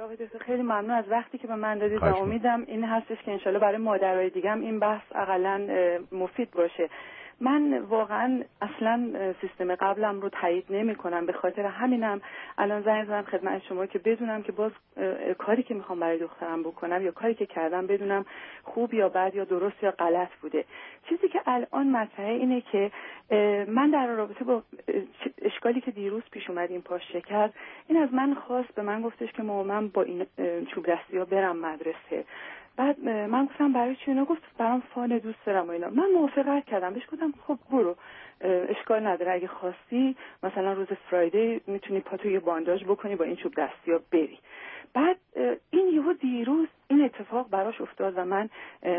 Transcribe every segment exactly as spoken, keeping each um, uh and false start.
آقای دکتر خیلی ممنون از وقتی که به من دادید و امیدم این هستش که انشالله برای مادرای دیگم این بحث اقلا مفید باشه. من واقعا اصلا سیستم قبلم رو تایید نمی کنم، به خاطر همینم الان زنگ زدم خدمت شما که بدونم که باز کاری که میخوام برای دخترم بکنم یا کاری که کردم بدونم خوب یا بد یا درست یا غلط بوده. چیزی که الان مطرحه اینه که من در رابطه با اشکالی که دیروز پیش اومد این پاش شکر، این از من خواست، به من گفتش که مامان من با این چوب دستی ها برم مدرسه. بعد من گفتم برای چی؟ اینا گفت برام فان دوست دارم و اینا. من موافقت کردم، بهش گفتم خب برو، اشکال نداره، اگه خواستی مثلا روز فرایدی میتونی پاتو یه بانداژ بکنی با این چوب دستی ها بری. بعد این یهو دیروز این اتفاق براش افتاد و من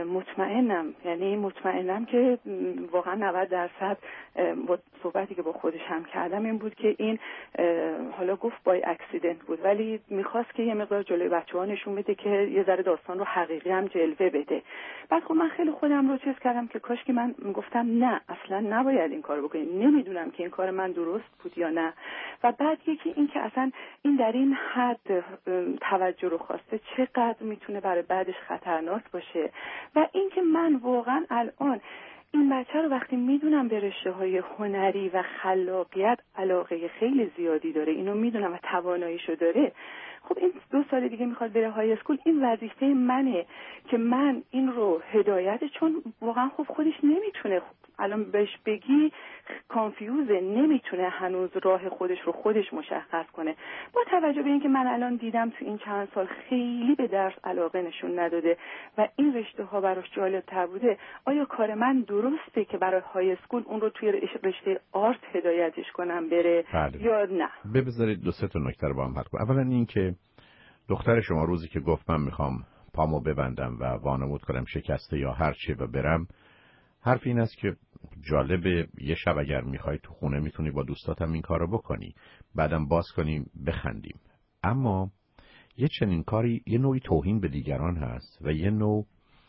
مطمئنم، یعنی مطمئنم که واقعا نود درصد با صحبتی که با خودش هم کردم این بود که این حالا گفت بای اکسیدنت بود، ولی میخواست که یه مقدار جلوی بچه‌ها نشون بده که یه ذره داستان رو حقیقی هم جلوه بده. بعد خب من خیلی خودم رو چیز کردم که کاش که من گفتم نه اصلا نباید این کارو بکنی، نمیدونم که این کار من درست بود یا نه. و بعد یکی این که اصلا این در این حد توجه رو خواسته چقدر میتونه برای بعدش خطرناک باشه. و این که من واقعا الان این بچه رو وقتی میدونم به رشته‌های هنری و خلاقیت علاقه خیلی زیادی داره، اینو میدونم و تواناییشو داره، خب این دو سال دیگه میخواد بره های اسکول، این وظیفه منه که من این رو هدایت، چون واقعا خب خودش نمیتونه، الان بهش بگی کانفیوزه، نمیتونه هنوز راه خودش رو خودش مشخص کنه. با توجه به اینکه من الان دیدم تو این چند سال خیلی به درس علاقه نشون نداده و این رشته ها براش جالب تر بوده، آیا کار من درسته که برای های اسکول اون رو توی رشته آرت هدایتش کنم بره بله. یا نه؟ بذارید دو سه تا نکته رو با هم حل کنم. اولا این که دختر شما روزی که گفت من میخوام پامو ببندم و وانمود کنم شکسته یا هر چی و برم، حرف این است که جالبه یه شب اگر میخوای تو خونه میتونی با دوستاتم این کارو بکنی، بعدم باز کنیم بخندیم. اما یه چنین کاری یه نوعی توهین به دیگران هست و یه نوع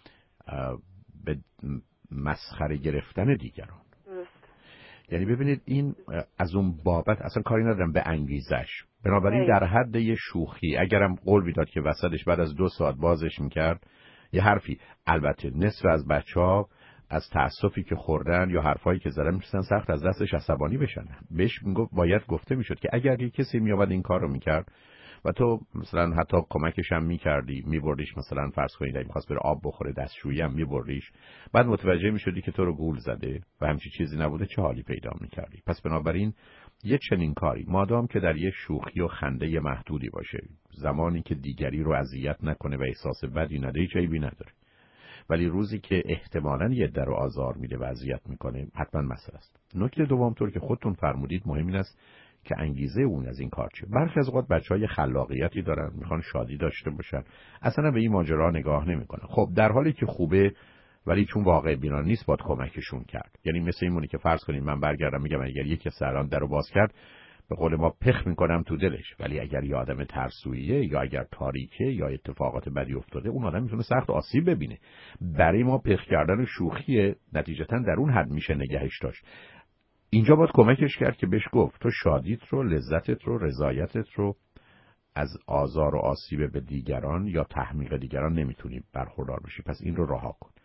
به مسخره گرفتن دیگران. یعنی ببینید این از اون بابت اصلا کاری ندارم به انگیزش، بنابراین در حد یه شوخی اگرم قول میداد که وسطش بعد از دو ساعت بازش میکرد یه حرفی، البته نصف از بچه‌ها از تأسفی که خوردن یا حرفایی که زدن میشن سخت از دستش عصبانی بشن. بهش میگفت باید گفته میشد که اگر یه کسی میآمد این کارو میکرد و تو مثلا حتی کمکش هم میکردی، میبردیش مثلا فرض کنید اگه می‌خواست بره آب بخوره دستشویی هم میبردیش، بعد متوجه میشدی که تو رو گول زده و همچی چیزی نبوده، چه حالی پیدا میکردی؟ پس بنابراین یه چنین کاری مادام که در یه شوخی و خنده محدودی باشه، زمانی که دیگری رو اذیت نکنه و احساس بدی نده، هیچ عیبی نداره. ولی روزی که احتمالاً یه در رو آزار میده و اذیت میکنه حتما مسئله است. نکته دوم طور که خودتون فرمودید مهم این است که انگیزه اون از این کار چیه. برخی از اوقات بچهای خلاقیتی دارن، میخوان شادی داشته باشن، اصلا به این ماجرا نگاه نمیکنن. خب در حالی که خوبه، ولی چون واقع بینا نیست باید کمکشون کرد. یعنی مثل این مونی که فرض کنید من برگردم میگم اگر یکی سران درو باز کرد، به قول ما پخ میکنم تو دلش، ولی اگر یه آدم ترسویه یا اگر تاریکه یا اتفاقات بدی افتاده، اون آدم میتونه سخت آسیب ببینه. برای ما پخ کردن و شوخی نتیجتا در اون حد میشه نگهش داشت. اینجا باید کمکش کرد که بهش گفت تو شادیت رو، لذتت رو، رضایتت رو از آزار و آسیب به دیگران یا تحمیق دیگران نمیتونی برخوردار بشی، پس این رو رها کن.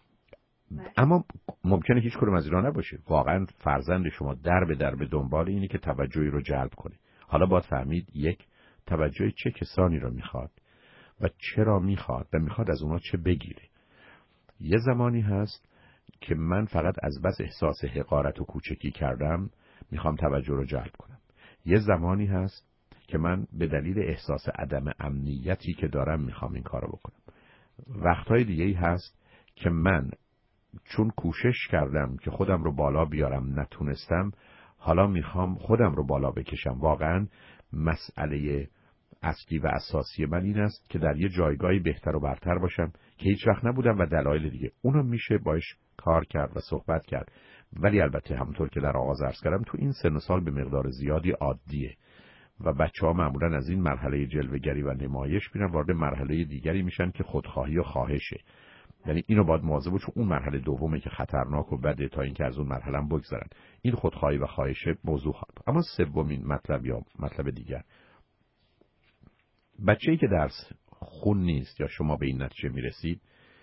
اما ممکنه هیچ کدوم از اینا نباشه. واقعا فرزند شما در به در به دنبال اینه که توجهی رو جلب کنه. حالا باید فهمید یک، توجه چه کسانی رو میخواد و چرا میخواد و میخواد از اونا چه بگیره. یه زمانی هست که من فقط از بس احساس حقارت و کوچکی کردم میخوام توجه رو جلب کنم. یه زمانی هست که من به دلیل احساس عدم امنیتی که دارم میخوام این کارو بکنم. وقتهای دیگه‌ای هست که من چون کوشش کردم که خودم رو بالا بیارم نتونستم، حالا میخوام خودم رو بالا بکشم. واقعا مسئله اصلی و اساسی من این است که در یه جایگاهی بهتر و برتر باشم که هیچ وقت نبودم و دلایل دیگه. اونو میشه باش کار کرد و صحبت کرد، ولی البته همونطور که در آغاز عرض کردم تو این سن و سال به مقدار زیادی عادیه و بچه‌ها معمولاً از این مرحله جلوه‌گری و نمایش میرن وارد مرحله دیگری میشن که خودخواهی و خواهشه. یعنی اینو باید مواظب باش، چون اون مرحله دومه که خطرناک و بده تا اینکه از اون مرحله هم بگذرن. این خودخواهی و خواهش موضوع خواهد. اما سومین مطلب یا مطلب دیگر، بچه‌ای که درس خون نیست یا شما به این نتیجه میرسید،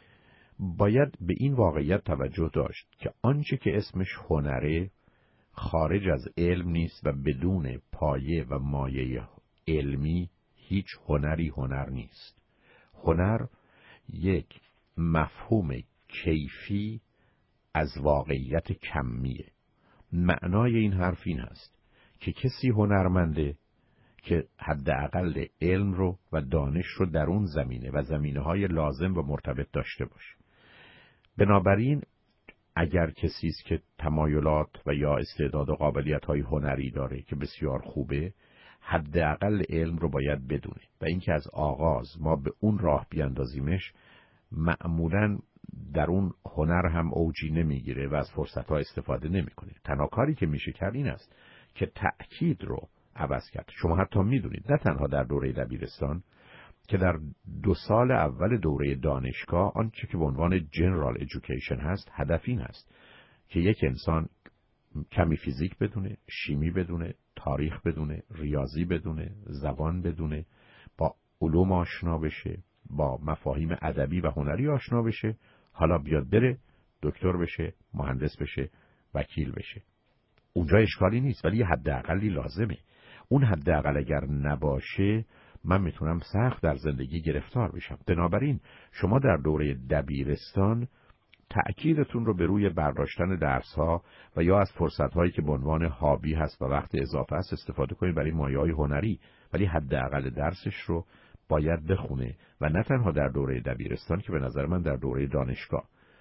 باید به این واقعیت توجه داشت که آنچه که اسمش هنره خارج از علم نیست و بدون پایه و مایه علمی هیچ هنری هنر نیست. هنر یک مفهوم کیفی از واقعیت کمیه. معنای این حرف این هست که کسی هنرمنده که حداقل علم رو و دانش رو در اون زمینه و زمینه‌های لازم و مرتبط داشته باشه. بنابراین اگر کسی است که تمایلات و یا استعداد و قابلیت‌های هنری داره که بسیار خوبه، حداقل علم رو باید بدونه و اینکه از آغاز ما به اون راه بیاندازیمش، معمولاً در اون هنر هم اوجی نمیگیره و از فرصت‌ها استفاده نمی‌کنه. تنها کاری که میشه کرد این است که تأکید رو عوض کرد. شما حتی میدونید نه تنها در دوره دبیرستان که در دو سال اول دوره دانشگاه آنچه که به عنوان جنرال ایژوکیشن هست، هدف این هست که یک انسان کمی فیزیک بدونه، شیمی بدونه، تاریخ بدونه، ریاضی بدونه، زبان بدونه، با علوم آشنا بشه، با مفاهیم ادبی و هنری آشنا بشه، حالا بیاد بره دکتر بشه، مهندس بشه، وکیل بشه. اونجا اشکالی نیست، ولی یه حداقلی لازمه. اون حداقل اگر نباشه من میتونم سخت در زندگی گرفتار بشم. بنابراین شما در دوره دبیرستان تأکیدتون رو به روی برداشتن درس‌ها و یا از فرصت‌هایی که به عنوان هابی هست و وقت اضافه است استفاده کنید برای مایه‌های هنری، ولی حداقل درسش رو باید بخونه و نه تنها در دوره دبیرستان که به نظر من در دوره دانشگاه.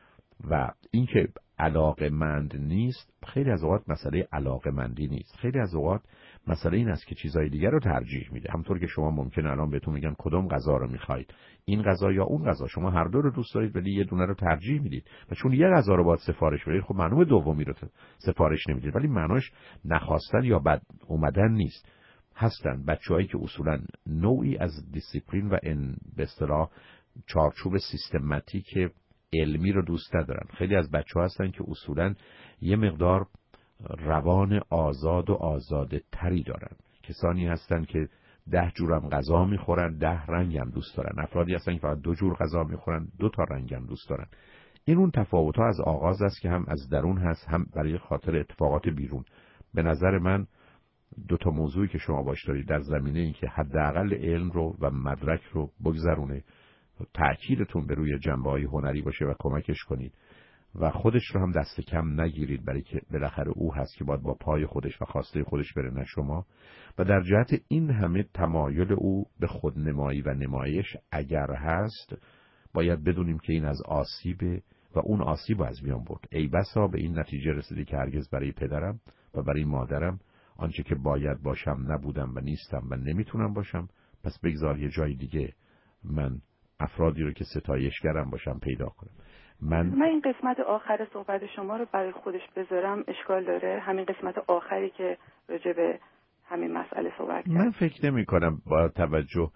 و اینکه علاقه‌مند نیست، خیلی از اوقات مسئله علاقه‌مندی نیست، خیلی از اوقات مسئله این است که چیزای دیگر رو ترجیح میده. همونطور که شما ممکنه الان بهتون میگن کدوم غذا رو میخواید، این غذا یا اون غذا، شما هر دو رو دوست دارید ولی یه دونه رو ترجیح میدید و چون یه غذا رو باید سفارش بدید، خب معلومه دومی رو سفارش نمیدید. ولی معناش نخواستن یا بد اومدن نیست. هستن بچه‌هایی که اصولا نوعی از دیسیپلین و ان به اصطلاح چارچوب سیستماتیک علمی رو دوست ندارن. خیلی از بچه‌ها هستن که اصولا یه مقدار روان آزاد و آزاده تری دارن. کسانی هستن که ده جورم غذا میخورن، ده رنگ هم دوست دارن. افرادی هستن که فقط دو جور غذا میخورن، دو تا رنگ هم دوست دارن. این اون تفاوت‌ها از آغاز است که هم از درون هست هم برای خاطر اتفاقات بیرون. به نظر من دو تا موضوعی که شما باش دارید در زمینه این که حداقل علم رو و مدرک رو بگذرونه، تأکیدتون به روی جنبه‌های هنری باشه و کمکش کنید و خودش رو هم دست کم نگیرید، برای که بالاخره او هست که باید با پای خودش و خواسته خودش بره نه شما. و در جهت این همه تمایل او به خودنمایی و نمایش اگر هست، باید بدونیم که این از آسیب و اون آسیب از میان برد. ای بسا به این نتیجه رسیدی که هرگز برای پدرم و برای مادرم آنچه که باید باشم نبودم و نیستم و نمیتونم باشم، پس بگذار یه جای دیگه من افرادی رو که ستایشگرم باشم پیدا کنم. من من این قسمت آخر صحبت شما رو برای خودش بذارم اشکال داره؟ همین قسمت آخری که راجع به همین مسئله صحبت کرد. من فکر نمی کنم با توجه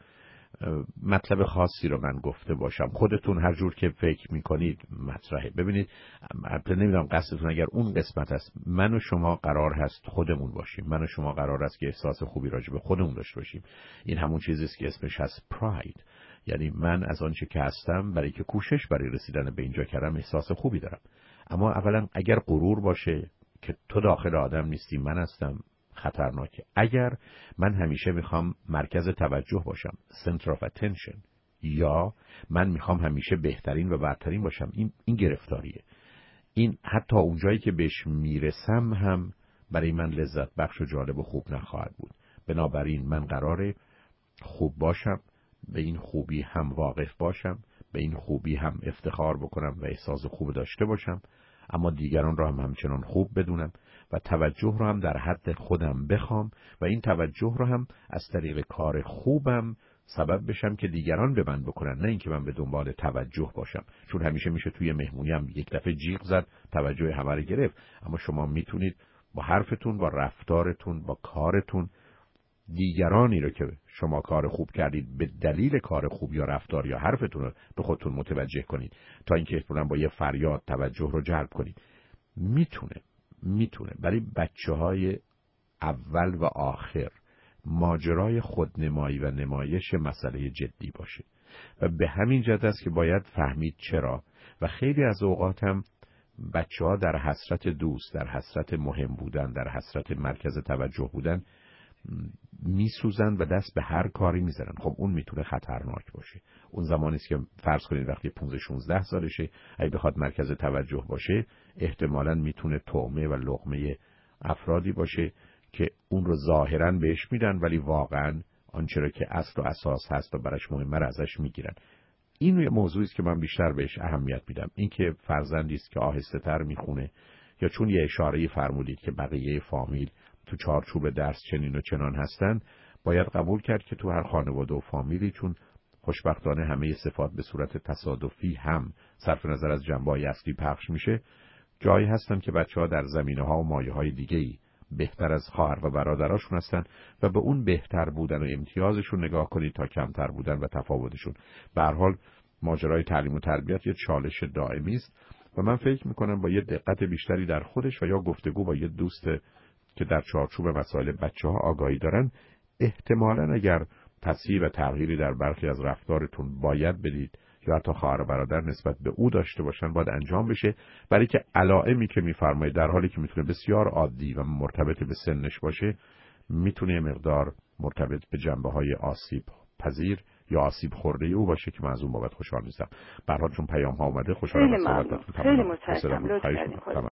مطلب خاصی رو من گفته باشم. خودتون هر جور که فکر میکنید مطرحه. ببینید البته نمیدونم قصدتون اگر اون قسمت است، من و شما قرار هست خودمون باشیم، من و شما قرار است که احساس خوبی راجع به خودمون داشته باشیم. این همون چیزی است که اسمش هست پراید. یعنی من از آنچه که هستم برای که کوشش برای رسیدن به اینجا کردم احساس خوبی دارم. اما اولا اگر غرور باشه که تو داخل آدم نیستی، من هستم، خطرناکه. اگر من همیشه میخوام مرکز توجه باشم، center of attention، یا من میخوام همیشه بهترین و برترین باشم، این این گرفتاریه. این حتی اونجایی که بهش میرسم هم برای من لذت بخش و جالب و خوب نخواهد بود. بنابراین من قراره خوب باشم، به این خوبی هم واقف باشم، به این خوبی هم افتخار بکنم و احساس خوب داشته باشم، اما دیگران را هم همچنان خوب بدونم و توجه رو هم در حد خودم بخوام و این توجه رو هم از طریق کار خوبم سبب بشم که دیگران به من بکنن، نه اینکه من به دنبال توجه باشم. چون همیشه میشه توی مهمونی هم یک دفعه جیغ زد، توجه همه رو گرفت. اما شما میتونید با حرفتون، با رفتارتون، با کارتون دیگرانی رو که شما کار خوب کردید به دلیل کار خوب یا رفتار یا حرفتون رو به خودتون متوجه کنید، تا اینکه احتمالاً با یه فریاد توجه رو جلب کنید. میتونه میتونه برای بچه‌های اول و آخر ماجرای خودنمایی و نمایش مسئله جدی باشه و به همین جهت است که باید فهمید چرا. و خیلی از اوقات هم بچه ها در حسرت دوست، در حسرت مهم بودن، در حسرت مرکز توجه بودن میسوزن و دست به هر کاری میذارن. خب اون میتونه خطرناک باشه. اون زمانی است که فرض کنید وقتی پانزده شانزده سالشه اگه بخواد مرکز توجه باشه احتمالاً میتونه طعمه و لقمه افرادی باشه که اون رو ظاهراً بهش میدن ولی واقعاً آنچه را که اصل و اساس هست و براش مهمه را ازش میگیرن. این یه موضوعی است که من بیشتر بهش اهمیت میدم. این که فرزندی است که آهسته تر میخونه یا چون یه اشاره‌ای فرمودید که بقیه فامیل تو چارچوب درس چنین و چنان هستن، باید قبول کرد که تو هر خانواده و فامیلی چون خوشبختانه همه صفات به صورت تصادفی هم صرف نظر از جنبه‌های اصلی پخش میشه، جایی هستن که بچه‌ها در زمینه‌ها و مایه‌های دیگه‌ای بهتر از خواهر و برادراشون هستن و به اون بهتر بودن و امتیازشون نگاه کنید تا کمتر بودن و تفاوتشون. به هر حال ماجرای تعلیم و تربیت یه چالش دائمی است و من فکر می‌کنم با یه دقت بیشتری در خودش و یا گفتگو با یه دوست که در چارچوب مسائل بچه‌ها آگاهی دارن، احتمالاً اگر تصحیح و تغییری در برخی از رفتارتون باید بدید یا حتی خواهر و برادر نسبت به او داشته باشن باید انجام بشه، برای که علائمی که میفرمایید در حالی که میتونه بسیار عادی و مرتبط به سنش باشه میتونه مقدار مرتبط به جنبه‌های آسیب پذیر یا آسیب خورده او باشه که من از اون بابت خوشحال نیستم. به هر حال چون پیام ها اومده خوشحالم از صحبتتون. خیلی متشکرم. لطف کردین.